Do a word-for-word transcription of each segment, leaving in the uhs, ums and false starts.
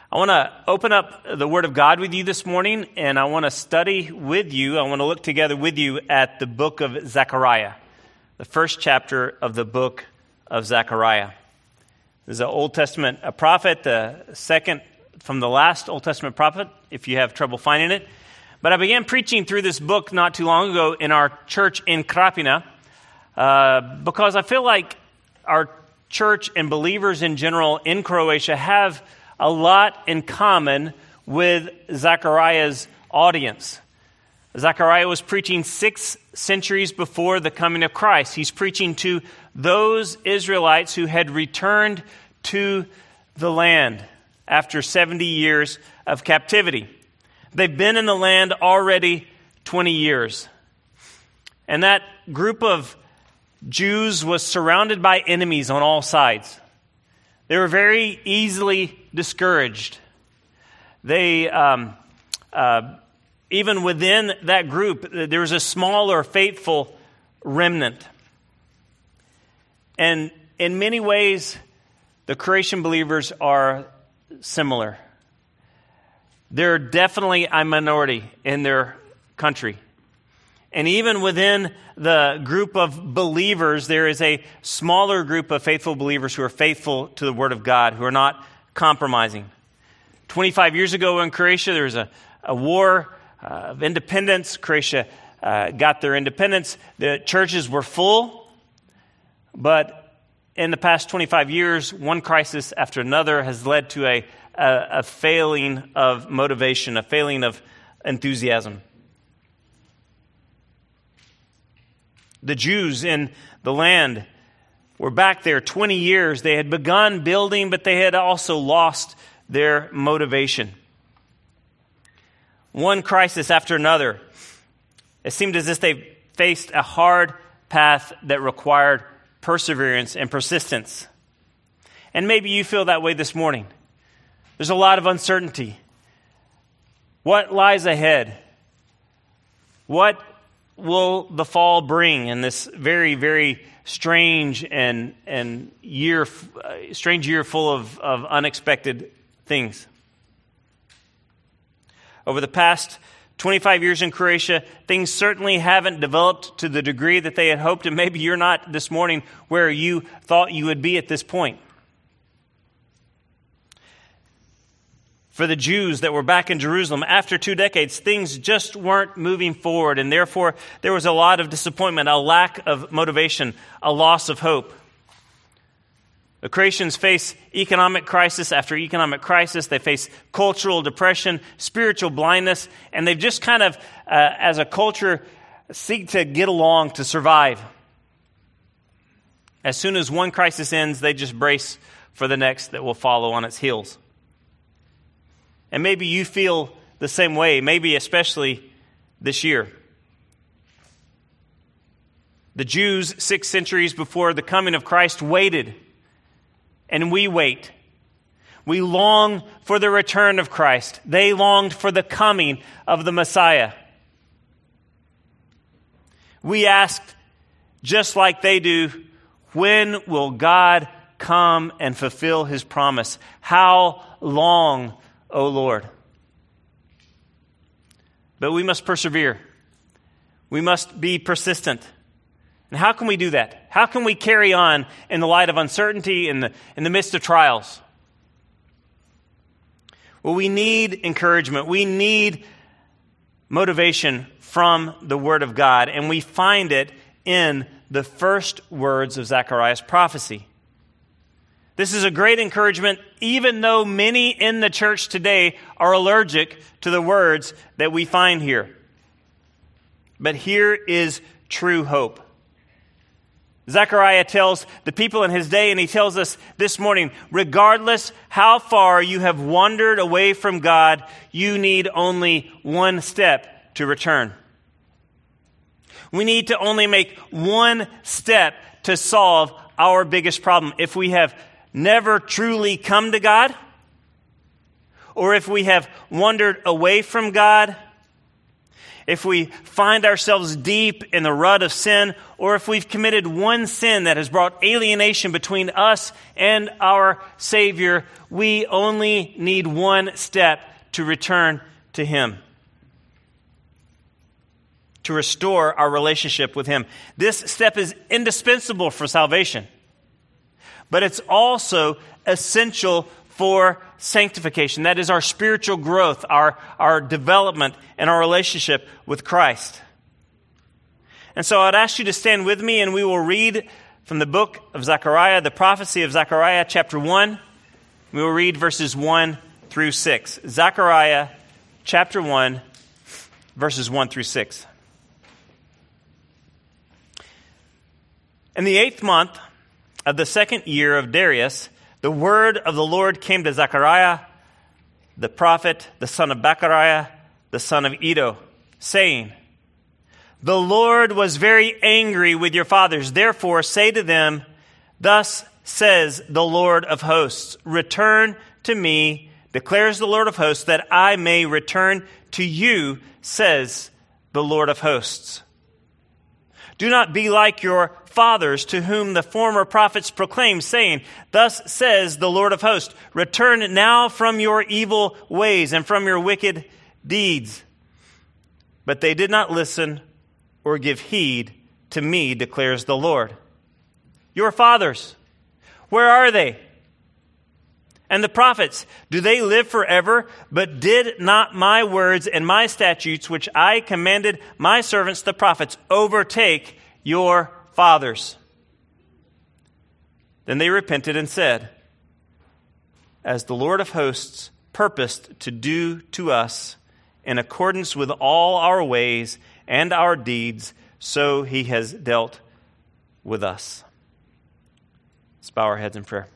I want to open up the Word of God with you this morning, and I want to study with you, I want to look together with you at the book of Zechariah, the first chapter of the book of Zechariah. This is an Old Testament a prophet, the second from the last Old Testament prophet, if you have trouble finding it. But I began preaching through this book not too long ago in our church in Krapina, uh, because I feel like our church and believers in general in Croatia have a lot in common with Zechariah's audience. Zechariah was preaching six centuries before the coming of Christ. He's preaching to those Israelites who had returned to the land after seventy years of captivity. They've been in the land already twenty years. And that group of Jews was surrounded by enemies on all sides. They were very easily discouraged. They, um, uh, even within that group, there was a smaller, faithful remnant. And in many ways, the Croatian believers are similar. They're definitely a minority in their country. And even within the group of believers, there is a smaller group of faithful believers who are faithful to the Word of God, who are not compromising. twenty-five years ago in Croatia, there was a, a war uh, of independence. Croatia uh, got their independence. The churches were full. But in the past twenty-five years, one crisis after another has led to a, a, a failing of motivation, a failing of enthusiasm. The Jews in the land were back there twenty years. They had begun building, but they had also lost their motivation. One crisis after another. It seemed as if they faced a hard path that required perseverance and persistence. And maybe you feel that way this morning. There's a lot of uncertainty. What lies ahead? What will the fall bring in this very, very strange and and year, uh, strange year full of, of unexpected things? Over the past twenty-five years in Croatia, things certainly haven't developed to the degree that they had hoped, and maybe you're not this morning where you thought you would be at this point. For the Jews that were back in Jerusalem, after two decades, things just weren't moving forward, and therefore there was a lot of disappointment, a lack of motivation, a loss of hope. The Croatians face economic crisis after economic crisis. They face cultural depression, spiritual blindness, and they've just kind of, uh, as a culture, seek to get along to survive. As soon as one crisis ends, they just brace for the next that will follow on its heels. And maybe you feel the same way, maybe especially this year. The Jews, six centuries before the coming of Christ, waited. And we wait. We long for the return of Christ. They longed for the coming of the Messiah. We asked, just like they do, when will God come and fulfill His promise? How long, O Lord? But we must persevere. We must be persistent. And how can we do that? How can we carry on in the light of uncertainty, in the, in the midst of trials? Well, we need encouragement. We need motivation from the Word of God, and we find it in the first words of Zechariah's prophecy. This is a great encouragement, even though many in the church today are allergic to the words that we find here. But here is true hope. Zechariah tells the people in his day, and he tells us this morning, regardless how far you have wandered away from God, you need only one step to return. We need to only make one step to solve our biggest problem. If we have never truly come to God, or if we have wandered away from God, if we find ourselves deep in the rut of sin, or if we've committed one sin that has brought alienation between us and our Savior, we only need one step to return to Him, to restore our relationship with Him. This step is indispensable for salvation, but it's also essential for sanctification. That is our spiritual growth, our, our development, and our relationship with Christ. And so I'd ask you to stand with me, and we will read from the book of Zechariah, the prophecy of Zechariah, chapter one. We will read verses one through six. Zechariah, chapter one, verses one through six. In the eighth month of the second year of Darius, the word of the Lord came to Zechariah, the prophet, the son of Bechariah, the son of Iddo, saying, "The Lord was very angry with your fathers. Therefore say to them, thus says the Lord of hosts, return to me, declares the Lord of hosts, that I may return to you, says the Lord of hosts. Do not be like your fathers, to whom the former prophets proclaimed, saying, thus says the Lord of hosts, return now from your evil ways and from your wicked deeds. But they did not listen or give heed to me, declares the Lord. Your fathers, where are they? And the prophets, do they live forever? But did not my words and my statutes, which I commanded my servants the prophets, overtake your fathers?" Then they repented and said, "As the Lord of hosts purposed to do to us, in accordance with all our ways and our deeds, so He has dealt with us." Let's bow our heads in prayer.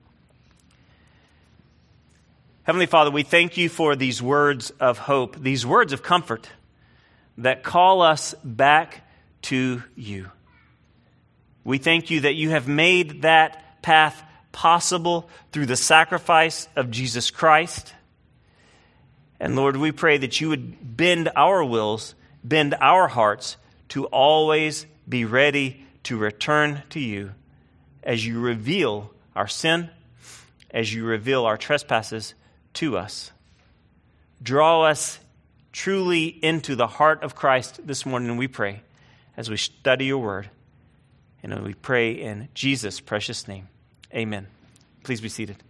Heavenly Father, we thank you for these words of hope, these words of comfort that call us back to you. We thank you that you have made that path possible through the sacrifice of Jesus Christ. And Lord, we pray that you would bend our wills, bend our hearts to always be ready to return to you as you reveal our sin, as you reveal our trespasses to us. Draw us truly into the heart of Christ this morning, we pray, as we study your word. And we pray in Jesus' precious name. Amen. Please be seated.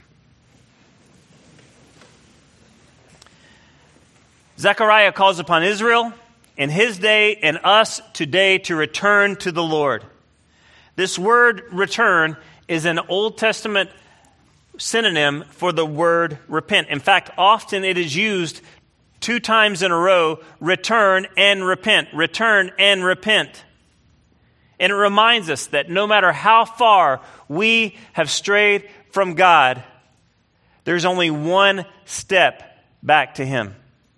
Zechariah calls upon Israel in his day and us today to return to the Lord. This word return is an Old Testament synonym for the word repent. In fact, often it is used two times in a row, return and repent, return and repent. And it reminds us that no matter how far we have strayed from God, there's only one step back to Him.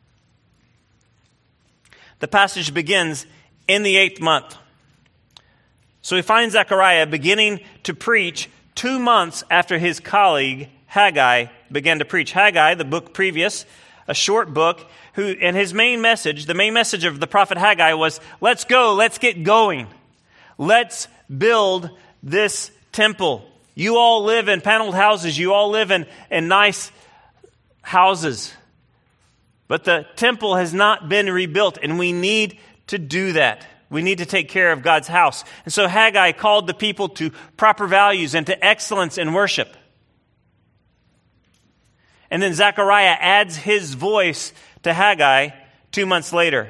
The passage begins in the eighth month. So we find Zechariah beginning to preach two months after his colleague Haggai began to preach. Haggai, the book previous, a short book, who, and his main message, the main message of the prophet Haggai was, let's go, let's get going. Let's build this temple. You all live in paneled houses. You all live in, in nice houses. But the temple has not been rebuilt, and we need to do that. We need to take care of God's house. And so Haggai called the people to proper values and to excellence in worship. And then Zechariah adds his voice to Haggai two months later.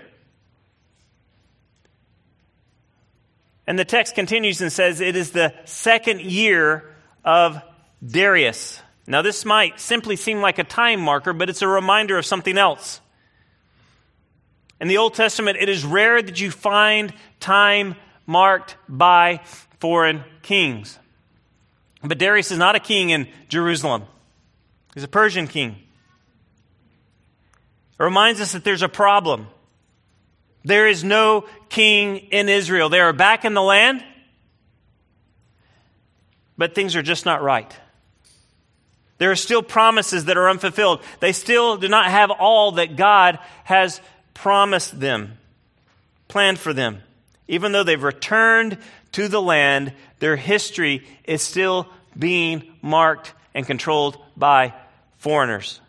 And the text continues and says, it is the second year of Darius. Now, this might simply seem like a time marker, but it's a reminder of something else. In the Old Testament, it is rare that you find time marked by foreign kings. But Darius is not a king in Jerusalem. He's a Persian king. It reminds us that there's a problem. There is no king in Israel. They are back in the land, but things are just not right. There are still promises that are unfulfilled. They still do not have all that God has promised them, planned for them. Even though they've returned to the land, their history is still being marked and controlled by foreigners.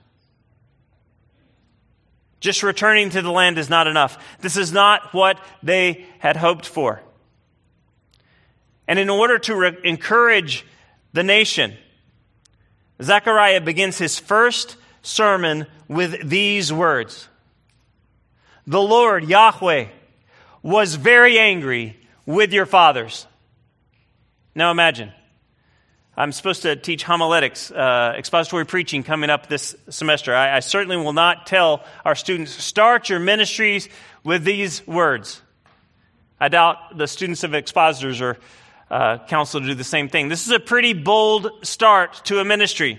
Just returning to the land is not enough. This is not what they had hoped for. And in order to re- encourage the nation, Zechariah begins his first sermon with these words. The Lord, Yahweh, was very angry with your fathers. Now imagine, I'm supposed to teach homiletics, uh, expository preaching coming up this semester. I, I certainly will not tell our students, start your ministries with these words. I doubt the students of expositors are uh, counseled to do the same thing. This is a pretty bold start to a ministry.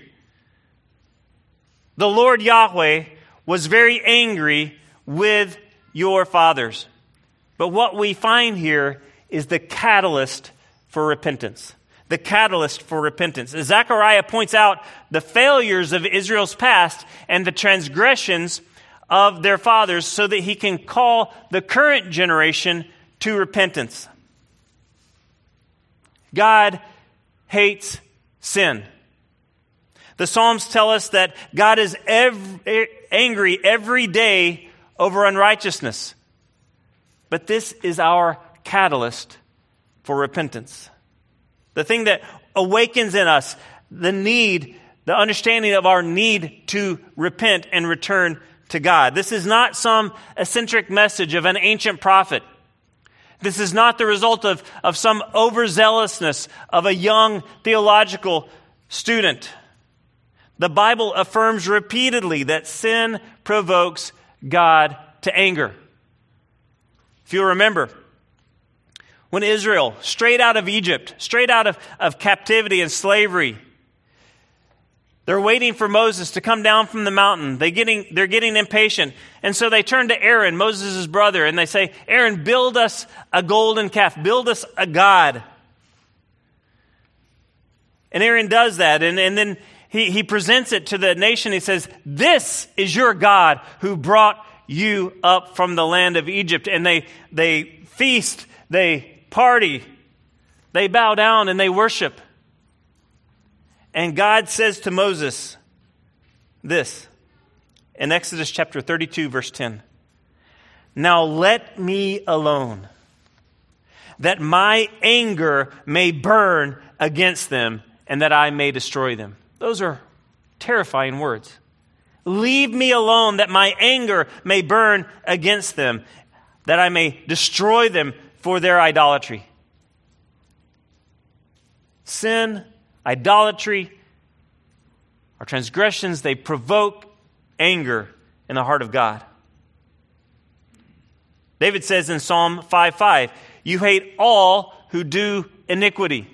The Lord Yahweh was very angry with your fathers. But what we find here is the catalyst for repentance. The catalyst for repentance. As Zechariah points out the failures of Israel's past and the transgressions of their fathers so that he can call the current generation to repentance. God hates sin. The Psalms tell us that God is every, angry every day over unrighteousness. But this is our catalyst for repentance. The thing that awakens in us the need, the understanding of our need to repent and return to God. This is not some eccentric message of an ancient prophet. This is not the result of, of some overzealousness of a young theological student. The Bible affirms repeatedly that sin provokes God to anger. If you remember, when Israel, straight out of Egypt, straight out of, of captivity and slavery, they're waiting for Moses to come down from the mountain. They getting, they're getting impatient. And so they turn to Aaron, Moses' brother, and they say, Aaron, build us a golden calf. Build us a god. And Aaron does that. And, and then he, he presents it to the nation. He says, this is your God who brought you up from the land of Egypt. And they, they feast, they party, they bow down, and they worship. And God says to Moses this in Exodus chapter thirty-two, verse ten. Now let me alone, that my anger may burn against them, and that I may destroy them. Those are terrifying words. Leave me alone, that my anger may burn against them, that I may destroy them for their idolatry. Sin, idolatry, our transgressions, they provoke anger in the heart of God. David says in Psalm five five, you hate all who do iniquity.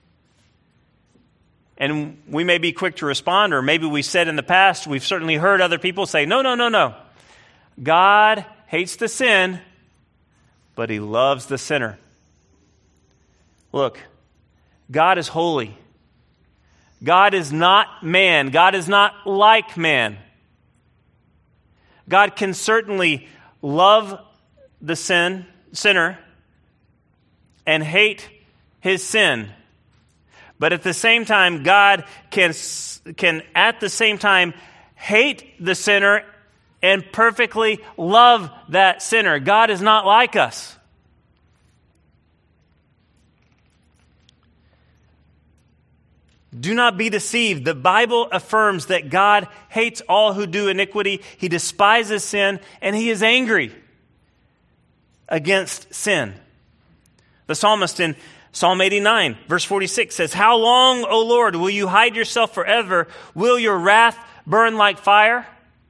And we may be quick to respond, or maybe we said in the past, we've certainly heard other people say, no, no, no, no. God hates the sin, but he loves the sinner. Look, God is holy. God is not man. God is not like man. God can certainly love the sin, sinner and hate his sin. But at the same time, God can, can at the same time hate the sinner and perfectly love that sinner. God is not like us. Do not be deceived. The Bible affirms that God hates all who do iniquity. He despises sin, and he is angry against sin. The psalmist in Psalm eighty-nine, verse forty-six says, how long, O Lord, will you hide yourself forever? Will your wrath burn like fire?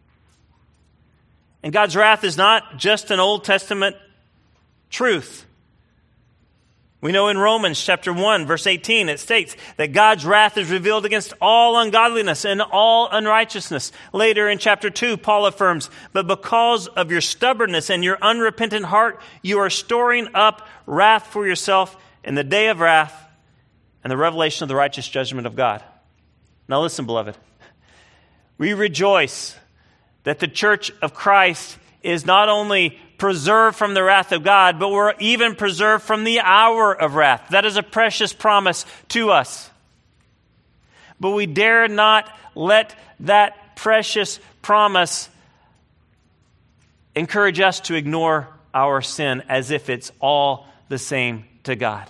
And God's wrath is not just an Old Testament truth. We know in Romans chapter one, verse eighteen, it states that God's wrath is revealed against all ungodliness and all unrighteousness. Later in chapter two, Paul affirms, but because of your stubbornness and your unrepentant heart, you are storing up wrath for yourself in the day of wrath and the revelation of the righteous judgment of God. Now listen, beloved. We rejoice that the church of Christ is not only preserved from the wrath of God, but we're even preserved from the hour of wrath. That is a precious promise to us. But we dare not let that precious promise encourage us to ignore our sin as if it's all the same to God.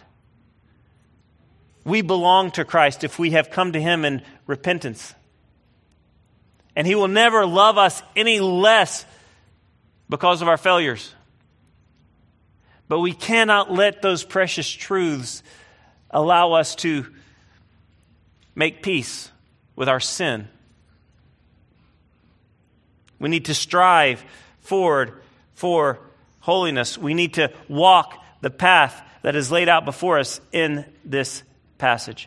We belong to Christ if we have come to Him in repentance. And He will never love us any less because of our failures. But we cannot let those precious truths allow us to make peace with our sin. We need to strive forward for holiness. We need to walk the path that is laid out before us in this passage.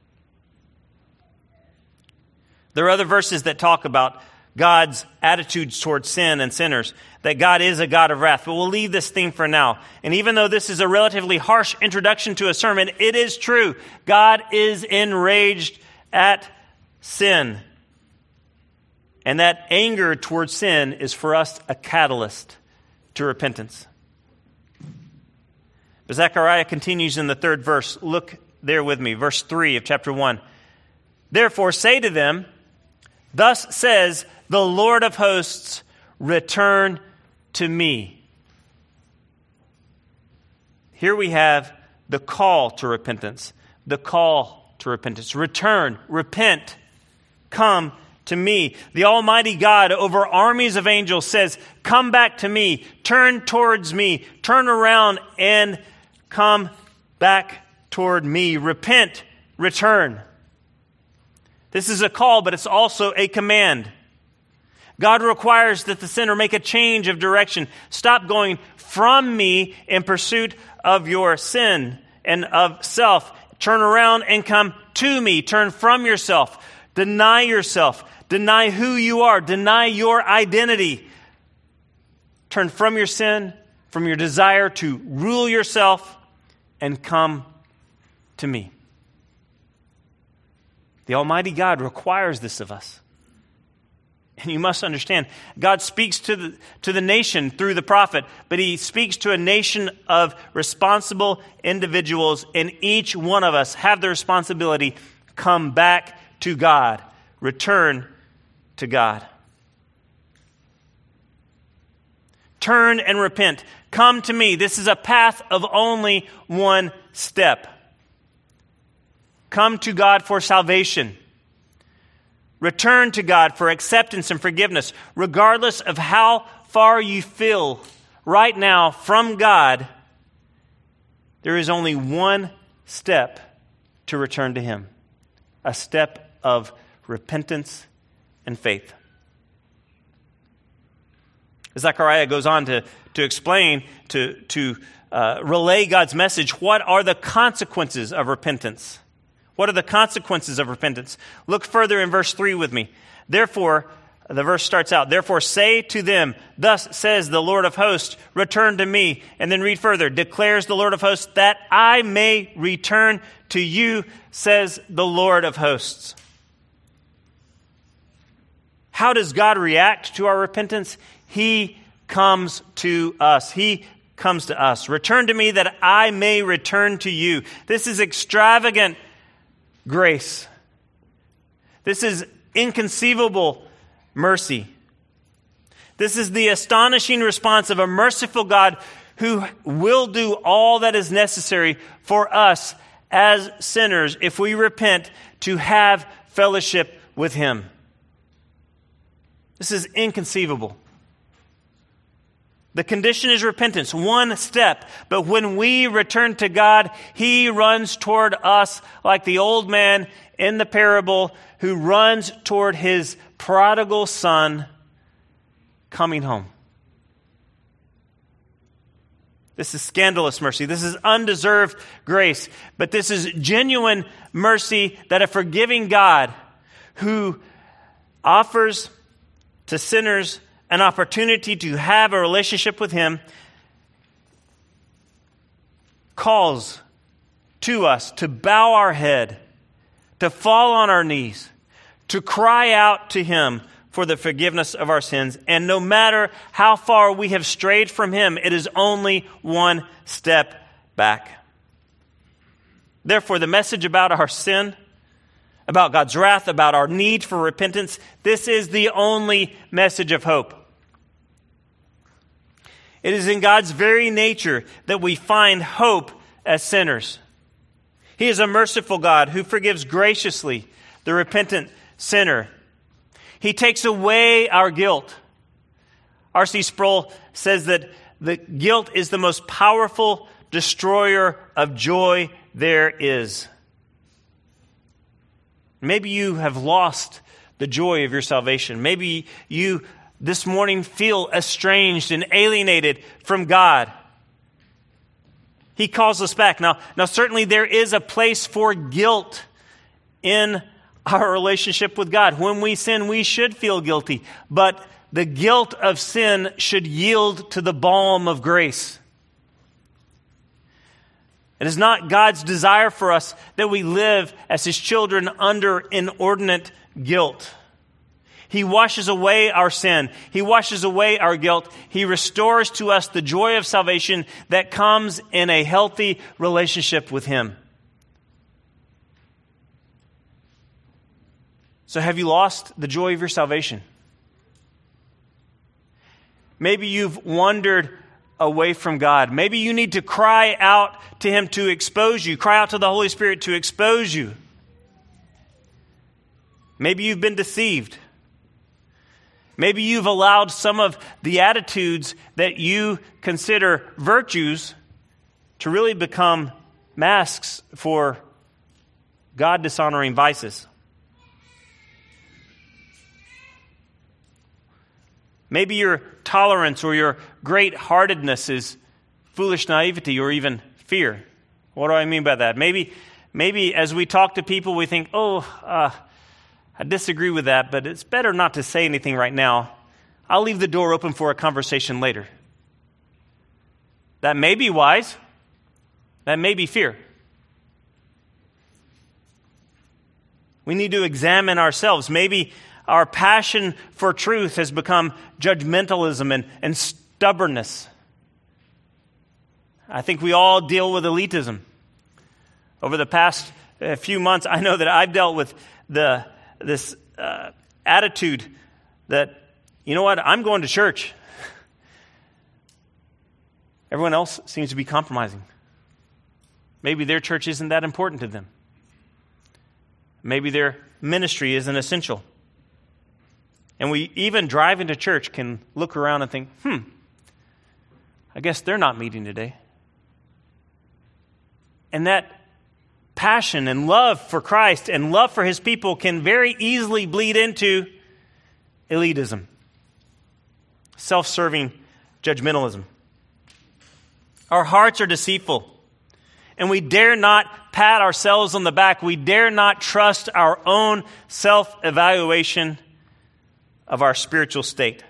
There are other verses that talk about God's attitudes towards sin and sinners, that God is a God of wrath. But we'll leave this theme for now. And even though this is a relatively harsh introduction to a sermon, it is true. God is enraged at sin. And that anger towards sin is for us a catalyst to repentance. But Zechariah continues in the third verse. Look there with me, verse three of chapter one. Therefore say to them, thus says the Lord of hosts, return to me. Here we have the call to repentance. The call to repentance. Return, repent, come to me. The Almighty God over armies of angels says, come back to me, turn towards me, turn around and come back toward me. Repent, return. This is a call, but it's also a command. God requires that the sinner make a change of direction. Stop going from me in pursuit of your sin and of self. Turn around and come to me. Turn from yourself. Deny yourself. Deny who you are. Deny your identity. Turn from your sin, from your desire to rule yourself, and come to me. The Almighty God requires this of us. And you must understand, God speaks to the, to the nation through the prophet, but He speaks to a nation of responsible individuals, and each one of us have the responsibility, come back to God, return to God. Turn and repent. Come to me. This is a path of only one step. Come to God for salvation. Return to God for acceptance and forgiveness. Regardless of how far you feel right now from God, there is only one step to return to Him. A step of repentance and faith. Zechariah goes on to, to explain, to, to uh, relay God's message. What are the consequences of repentance? What are the consequences of repentance? Look further in verse three with me. Therefore, the verse starts out, therefore say to them, thus says the Lord of hosts, return to me. And then read further, declares the Lord of hosts, that I may return to you, says the Lord of hosts. How does God react to our repentance? He comes to us. He comes to us. Return to me that I may return to you. This is extravagant grace. This is inconceivable mercy. This is the astonishing response of a merciful God who will do all that is necessary for us as sinners, if we repent, to have fellowship with Him. This is inconceivable. The condition is repentance, one step. But when we return to God, He runs toward us like the old man in the parable who runs toward his prodigal son coming home. This is scandalous mercy. This is undeserved grace. But this is genuine mercy that a forgiving God who offers to sinners an opportunity to have a relationship with Him calls to us to bow our head, to fall on our knees, to cry out to Him for the forgiveness of our sins. And no matter how far we have strayed from him, it is only one step back. Therefore, the message about our sin, about God's wrath, about our need for repentance, this is the only message of hope. It is in God's very nature that we find hope as sinners. He is a merciful God who forgives graciously the repentant sinner. He takes away our guilt. R C Sproul says that the guilt is the most powerful destroyer of joy there is. Maybe you have lost the joy of your salvation. Maybe you this morning feel estranged and alienated from God. He calls us back. Now, now certainly there is a place for guilt in our relationship with God. When we sin, we should feel guilty. But the guilt of sin should yield to the balm of grace. It is not God's desire for us that we live as his children under inordinate guilt. He washes away our sin. He washes away our guilt. He restores to us the joy of salvation that comes in a healthy relationship with him. So have you lost the joy of your salvation? Maybe you've wandered away from God. Maybe you need to cry out to him to expose you. Cry out to the Holy Spirit to expose you. Maybe you've been deceived. Maybe you've allowed some of the attitudes that you consider virtues to really become masks for God-dishonoring vices. Maybe your tolerance or your great-heartedness is foolish naivety or even fear. What do I mean by that? Maybe, maybe as we talk to people, we think, oh, uh, I disagree with that, but it's better not to say anything right now. I'll leave the door open for a conversation later. That may be wise. That may be fear. We need to examine ourselves. Maybe our passion for truth has become judgmentalism and, and stubbornness. I think we all deal with elitism. Over the past uh, few months, I know that I've dealt with the this uh, attitude that, you know what, I'm going to church. Everyone else seems to be compromising. Maybe their church isn't that important to them. Maybe their ministry isn't essential. And we even drive into church can look around and think, hmm, I guess they're not meeting today. And that passion and love for Christ and love for his people can very easily bleed into elitism, self-serving judgmentalism. Our hearts are deceitful, and we dare not pat ourselves on the back. We dare not trust our own self-evaluation of our spiritual state.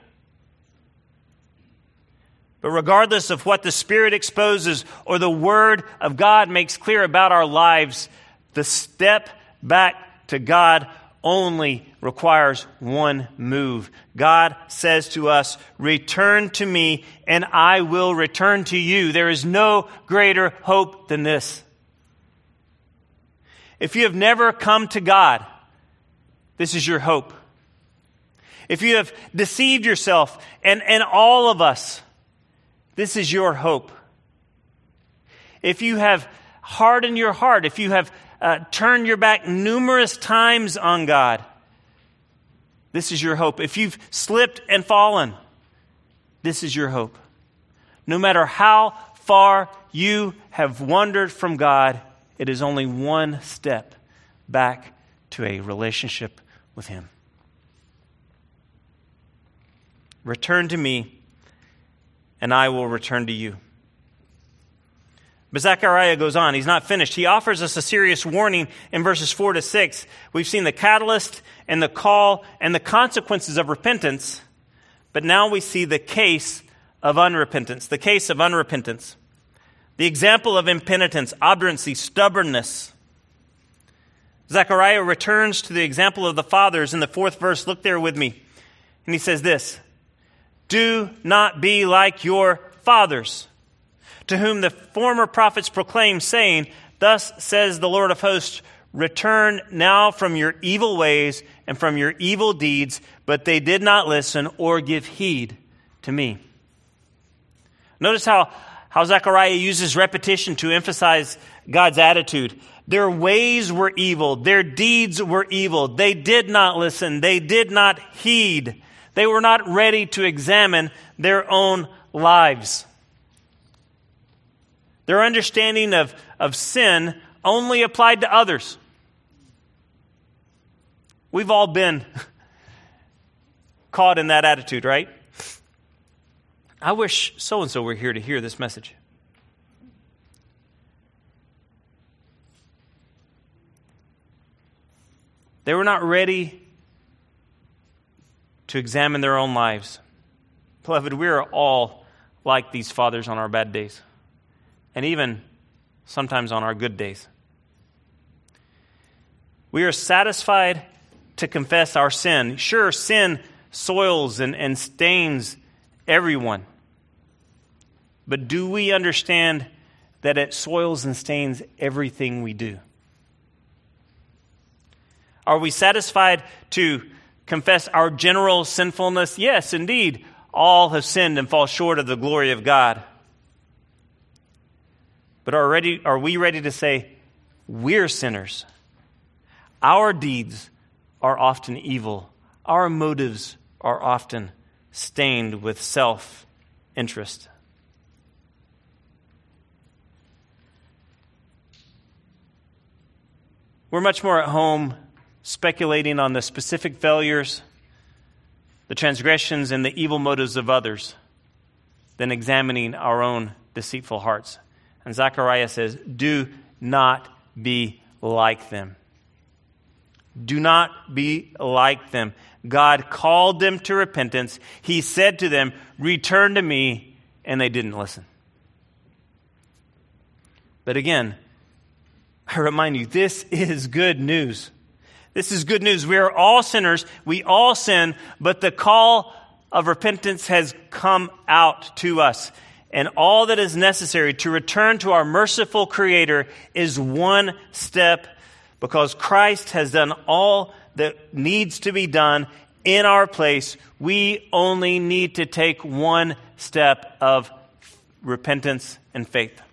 But regardless of what the Spirit exposes or the Word of God makes clear about our lives, the step back to God only requires one move. God says to us, return to me and I will return to you. There is no greater hope than this. If you have never come to God, this is your hope. If you have deceived yourself and, and all of us, this is your hope. If you have hardened your heart, if you have uh, turned your back numerous times on God, this is your hope. If you've slipped and fallen, this is your hope. No matter how far you have wandered from God, it is only one step back to a relationship with him. Return to me, and I will return to you. But Zechariah goes on. He's not finished. He offers us a serious warning in verses four to six. We've seen the catalyst and the call and the consequences of repentance, but now we see the case of unrepentance, the case of unrepentance. The example of impenitence, obduracy, stubbornness. Zechariah returns to the example of the fathers in the fourth verse. Look there with me. And he says this, do not be like your fathers, to whom the former prophets proclaimed, saying, thus says the Lord of hosts, return now from your evil ways and from your evil deeds, but they did not listen or give heed to me. Notice how, how Zechariah uses repetition to emphasize God's attitude. Their ways were evil. Their deeds were evil. They did not listen. They did not heed. They were not ready to examine their own lives. Their understanding of, of sin only applied to others. We've all been caught in that attitude, right? I wish so-and-so were here to hear this message. They were not ready to examine their own lives. Beloved, we are all like these fathers on our bad days, and even sometimes on our good days. We are satisfied to confess our sin. Sure, sin soils and, and stains everyone. But do we understand that it soils and stains everything we do? Are we satisfied to confess our general sinfulness? Yes, indeed. All have sinned and fall short of the glory of God. But are, ready, are we ready to say, we're sinners? Our deeds are often evil. Our motives are often stained with self-interest. We're much more at home speculating on the specific failures, the transgressions, and the evil motives of others than examining our own deceitful hearts. And Zechariah says, do not be like them. Do not be like them. God called them to repentance. He said to them, return to me, and they didn't listen. But again, I remind you, this is good news. This is good news. We are all sinners. We all sin, but the call of repentance has come out to us. And all that is necessary to return to our merciful Creator is one step, because Christ has done all that needs to be done in our place. We only need to take one step of repentance and faith.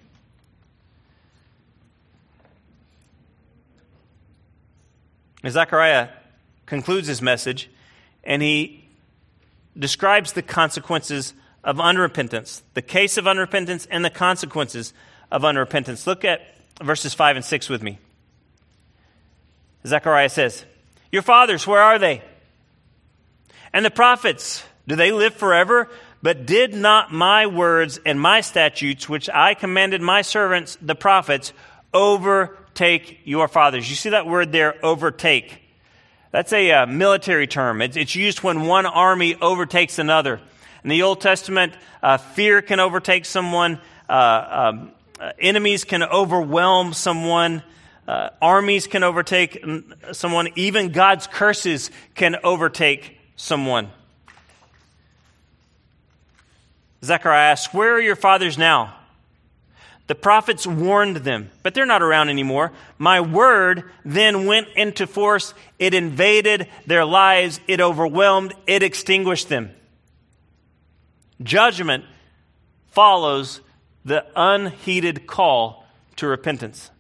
Zechariah concludes his message, and he describes the consequences of unrepentance, the case of unrepentance and the consequences of unrepentance. Look at verses five and six with me. Zechariah says, your fathers, where are they? And the prophets, do they live forever? But did not my words and my statutes, which I commanded my servants, the prophets, overtake your fathers? You see that word there, overtake. That's a uh, military term. It's, it's used when one army overtakes another. In the Old Testament, uh, fear can overtake someone. Uh, um, uh, enemies can overwhelm someone. Uh, armies can overtake someone. Even God's curses can overtake someone. Zechariah asks, where are your fathers now? The prophets warned them, but they're not around anymore. My word then went into force. It invaded their lives. It overwhelmed. It extinguished them. Judgment follows the unheeded call to repentance.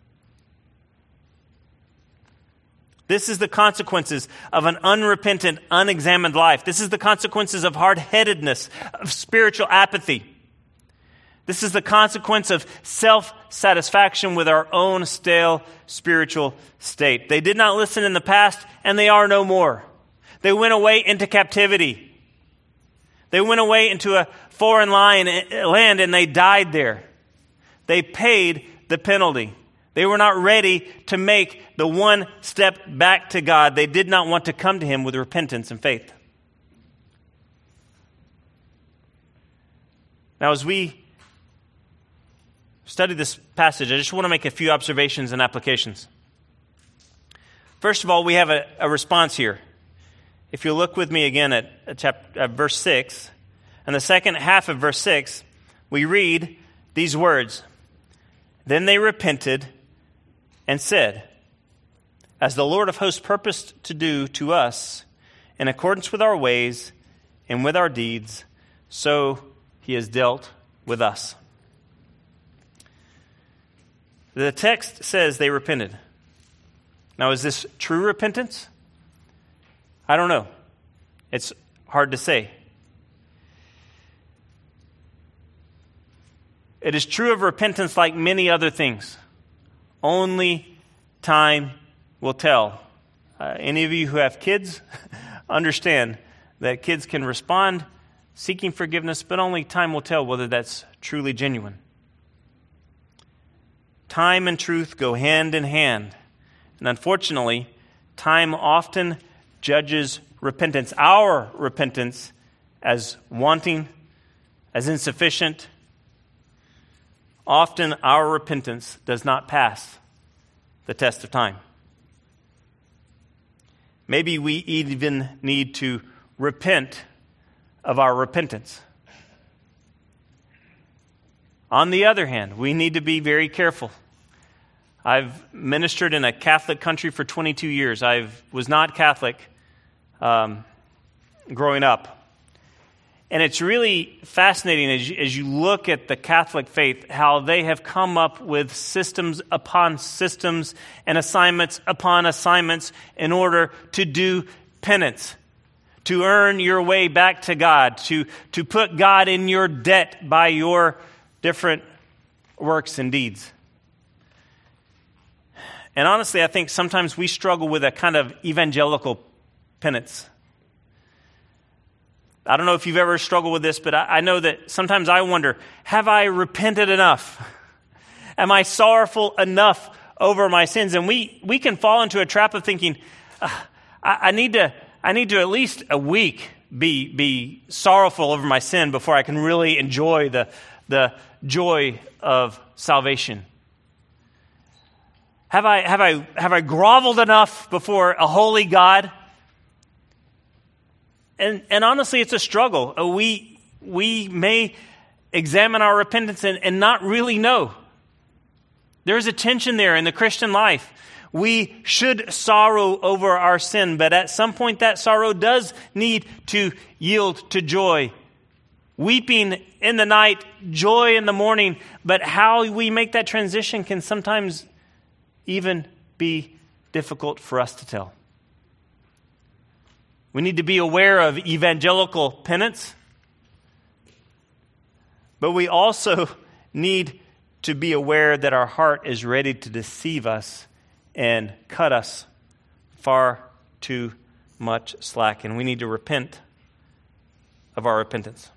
This is the consequences of an unrepentant, unexamined life. This is the consequences of hard-headedness, of spiritual apathy. This is the consequence of self-satisfaction with our own stale spiritual state. They did not listen in the past, and they are no more. They went away into captivity. They went away into a foreign land, and they died there. They paid the penalty. They were not ready to make the one step back to God. They did not want to come to Him with repentance and faith. Now, as we study this passage, I just want to make a few observations and applications. First of all, we have a, a response here. if you look with me again at, at, chapter, at verse six, and the second half of verse six, we read these words, "Then they repented and said, as the Lord of hosts purposed to do to us, in accordance with our ways and with our deeds, so he has dealt with us." The text says they repented. Now, is this true repentance? I don't know. It's hard to say. It is true of repentance like many other things. Only time will tell. Uh, any of you who have kids understand that kids can respond seeking forgiveness, but only time will tell whether that's truly genuine. Time and truth go hand in hand. And unfortunately, time often judges repentance, our repentance, as wanting, as insufficient. Often our repentance does not pass the test of time. Maybe we even need to repent of our repentance. On the other hand, we need to be very careful. I've ministered in a Catholic country for twenty-two years. I was not Catholic um, growing up. And it's really fascinating as you, as you look at the Catholic faith, how they have come up with systems upon systems and assignments upon assignments in order to do penance, to earn your way back to God, to, to put God in your debt by your different works and deeds. And honestly, I think sometimes we struggle with a kind of evangelical penance. I don't know if you've ever struggled with this, but I, I know that sometimes I wonder, have I repented enough? Am I sorrowful enough over my sins? And we, we can fall into a trap of thinking, uh, I, I need to I need to at least a week be be sorrowful over my sin before I can really enjoy the the joy of salvation. Have I have I have I groveled enough before a holy God? And and honestly, it's a struggle. We we may examine our repentance and, and not really know. There's a tension there in the Christian life. We should sorrow over our sin, but at some point that sorrow does need to yield to joy. Weeping in the night, joy in the morning, but how we make that transition can sometimes even be difficult for us to tell. We need to be aware of evangelical penance, but we also need to be aware that our heart is ready to deceive us and cut us far too much slack, and we need to repent of our repentance.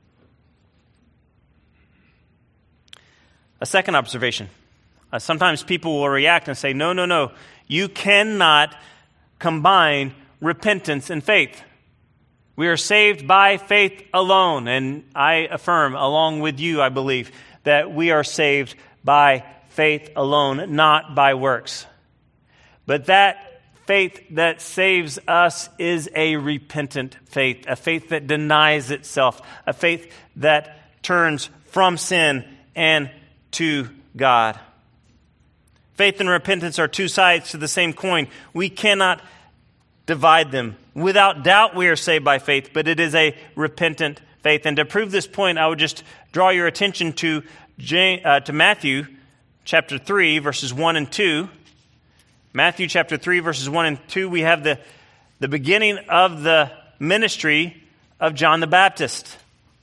A second observation. Uh, sometimes people will react and say, no, no, no, you cannot combine repentance and faith. We are saved by faith alone, and I affirm, along with you, I believe, that we are saved by faith alone, not by works. But that faith that saves us is a repentant faith, a faith that denies itself, a faith that turns from sin and to God. Faith and repentance are two sides to the same coin. We cannot divide them. Without doubt, we are saved by faith, but it is a repentant faith. And to prove this point, I would just draw your attention to James, uh, to Matthew chapter three, verses one and two. Matthew chapter three, verses one and two, we have the, the beginning of the ministry of John the Baptist.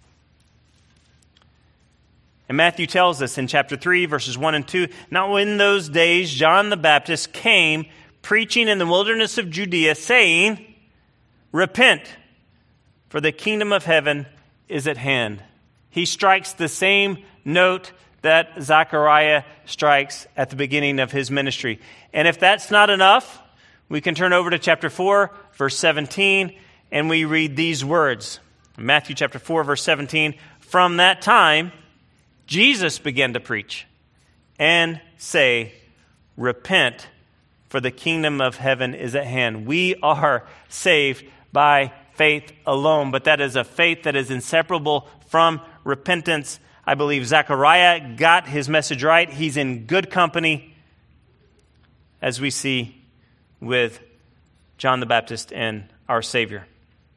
And Matthew tells us in chapter three, verses one and two, "Now in those days John the Baptist came preaching in the wilderness of Judea, saying, 'Repent, for the kingdom of heaven is at hand.'" He strikes the same note that Zechariah strikes at the beginning of his ministry. And if that's not enough, we can turn over to chapter four, verse seventeen, and we read these words. Matthew chapter four, verse seventeen, "From that time, Jesus began to preach and say, 'Repent, for the kingdom of heaven is at hand.'" We are saved by faith alone, but that is a faith that is inseparable from repentance. I believe Zechariah got his message right. He's in good company, as we see with John the Baptist and our Savior.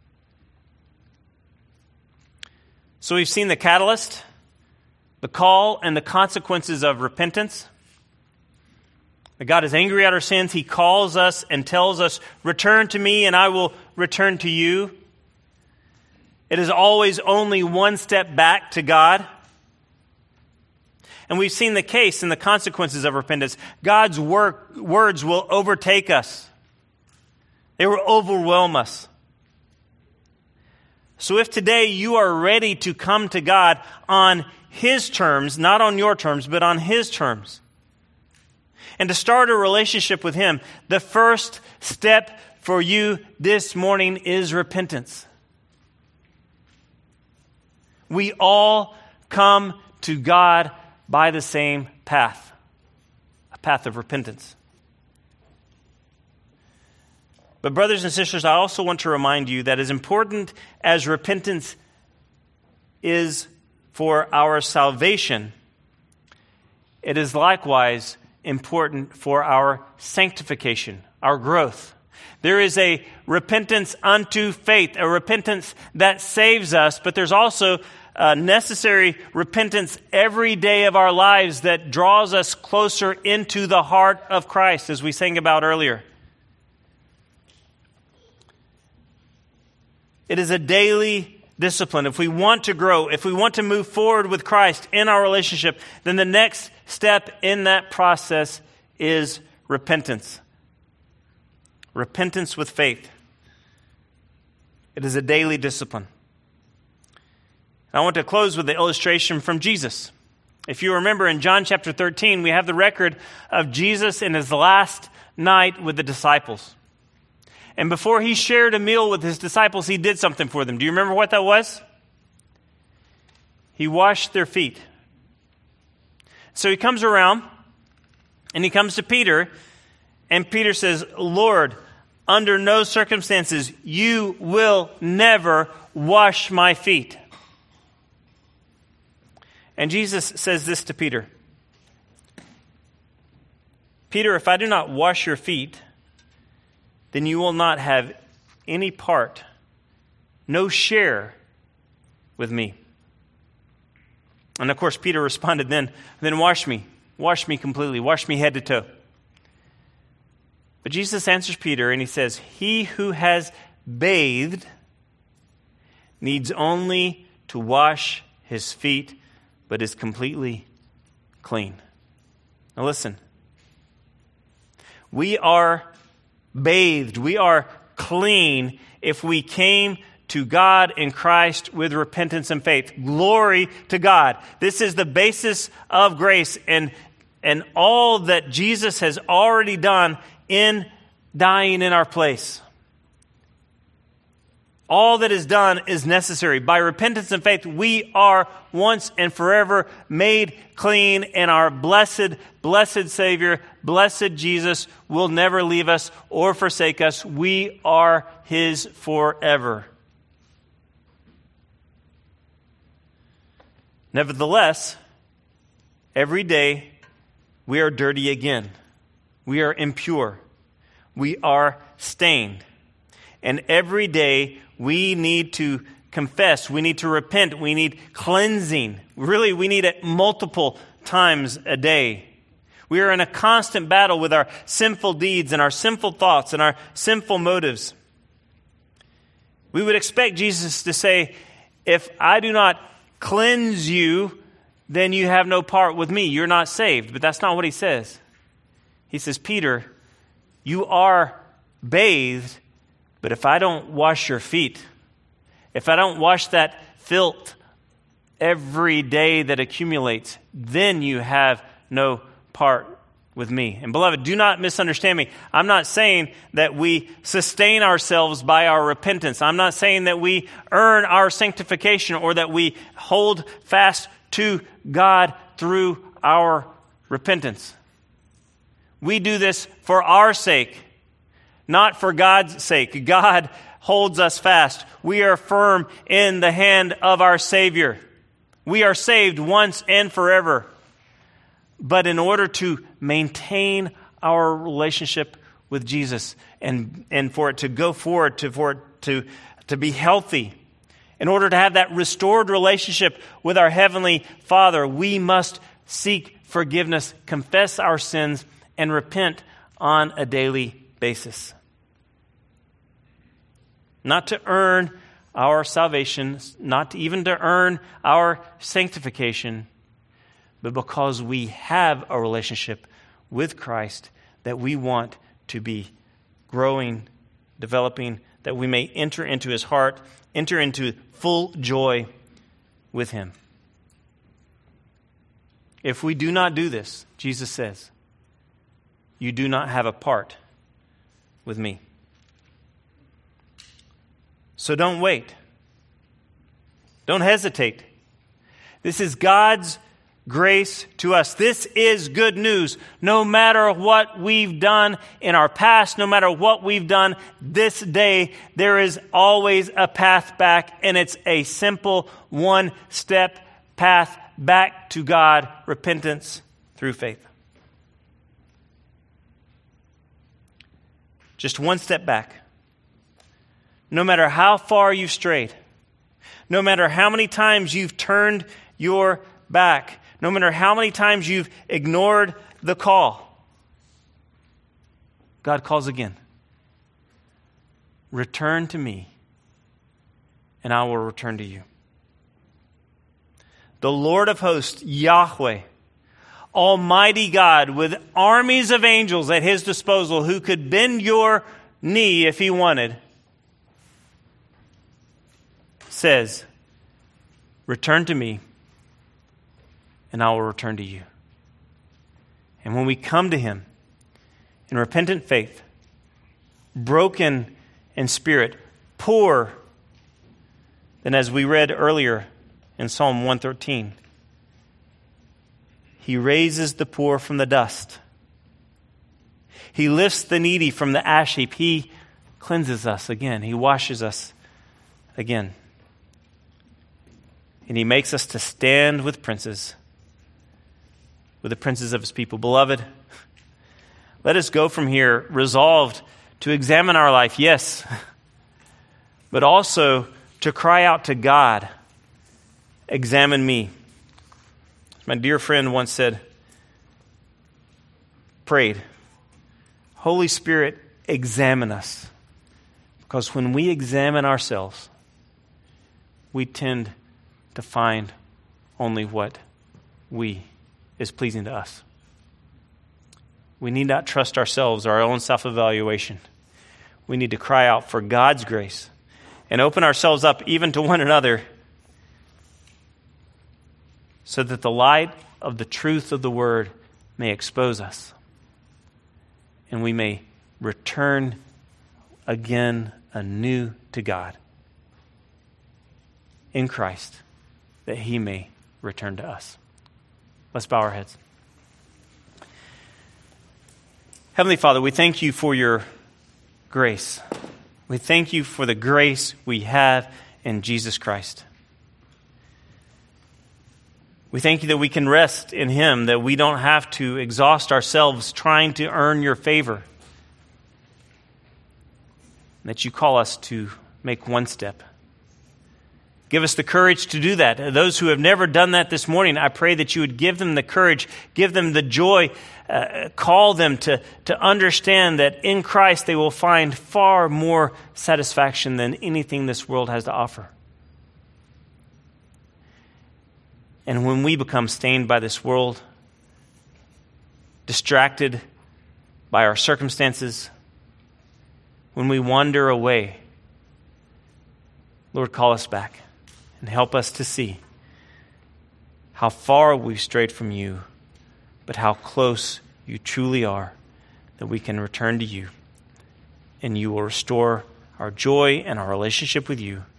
So we've seen the catalyst, the call, and the consequences of repentance. That God is angry at our sins. He calls us and tells us, return to me and I will return to you. It is always only one step back to God. And we've seen the case and the consequences of repentance. God's work, words will overtake us. They will overwhelm us. So if today you are ready to come to God on His terms, not on your terms, but on His terms, and to start a relationship with Him, the first step for you this morning is repentance. We all come to God by the same path, a path of repentance. But brothers and sisters, I also want to remind you that as important as repentance is for our salvation, it is likewise important for our sanctification, our growth. There is a repentance unto faith, a repentance that saves us, but there's also a necessary repentance every day of our lives that draws us closer into the heart of Christ, as we sang about earlier. It is a daily discipline. If we want to grow, if we want to move forward with Christ in our relationship, then the next step in that process is repentance. Repentance with faith. It is a daily discipline. I want to close with the illustration from Jesus. If you remember in John chapter thirteen, we have the record of Jesus in his last night with the disciples. And before he shared a meal with his disciples, he did something for them. Do you remember what that was? He washed their feet. So he comes around and he comes to Peter, and Peter says, Lord, under no circumstances, you will never wash my feet. And Jesus says this to Peter. Peter, if I do not wash your feet, then you will not have any part, no share with me. And of course, Peter responded then, then wash me, wash me completely, wash me head to toe. But Jesus answers Peter and he says, he who has bathed needs only to wash his feet, but is completely clean. Now listen, we are bathed, we are clean if we came to God in Christ with repentance and faith. Glory to God. This is the basis of grace and, and all that Jesus has already done in dying in our place. All that is done is necessary. By repentance and faith, we are once and forever made clean, and our blessed, blessed Savior, blessed Jesus, will never leave us or forsake us. We are His forever. Nevertheless, every day we are dirty again. We are impure. We are stained. And every day we need to confess. We need to repent. We need cleansing. Really, we need it multiple times a day. We are in a constant battle with our sinful deeds and our sinful thoughts and our sinful motives. We would expect Jesus to say, if I do not cleanse you, then you have no part with me. You're not saved. But that's not what he says. He says, Peter, you are bathed, but if I don't wash your feet, if I don't wash that filth every day that accumulates, then you have no part with me. And beloved, do not misunderstand me. I'm not saying that we sustain ourselves by our repentance. I'm not saying that we earn our sanctification or that we hold fast to God through our repentance. We do this for our sake, not for God's sake. God holds us fast. We are firm in the hand of our Savior. We are saved once and forever. But in order to maintain our relationship with Jesus and, and for it to go forward, to, for it to, to be healthy, in order to have that restored relationship with our Heavenly Father, we must seek forgiveness, confess our sins, and repent on a daily basis. Not to earn our salvation, not even to earn our sanctification, but because we have a relationship with Christ that we want to be growing, developing, that we may enter into His heart, enter into full joy with Him. If we do not do this, Jesus says, you do not have a part with me. So don't wait. Don't hesitate. This is God's grace to us. This is good news. No matter what we've done in our past, no matter what we've done this day, there is always a path back, and it's a simple one-step path back to God, repentance through faith. Just one step back. No matter how far you've strayed, no matter how many times you've turned your back, no matter how many times you've ignored the call, God calls again. Return to me, and I will return to you. The Lord of hosts, Yahweh, Almighty God, with armies of angels at His disposal, who could bend your knee if He wanted, says, return to me, and I will return to you. And when we come to Him in repentant faith, broken in spirit, poor, then as we read earlier in Psalm one thirteen, He raises the poor from the dust. He lifts the needy from the ash heap. He cleanses us again. He washes us again. And He makes us to stand with princes, with the princes of His people. Beloved, let us go from here resolved to examine our life, yes, but also to cry out to God, examine me. As my dear friend once said, prayed, Holy Spirit, examine us. Because when we examine ourselves, we tend to find only what we is pleasing to us. We need not trust ourselves or our own self-evaluation. We need to cry out for God's grace and open ourselves up even to one another so that the light of the truth of the Word may expose us and we may return again anew to God in Christ, that He may return to us. Let's bow our heads. Heavenly Father, we thank You for Your grace. We thank You for the grace we have in Jesus Christ. We thank You that we can rest in Him, that we don't have to exhaust ourselves trying to earn Your favor, that You call us to make one step. Give us the courage to do that. Those who have never done that this morning, I pray that You would give them the courage, give them the joy, uh, call them to, to understand that in Christ they will find far more satisfaction than anything this world has to offer. And when we become stained by this world, distracted by our circumstances, when we wander away, Lord, call us back. And help us to see how far we've strayed from You, but how close You truly are, that we can return to You, and You will restore our joy and our relationship with You.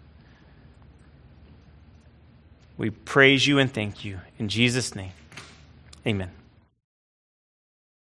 We praise You and thank You. In Jesus' name, amen.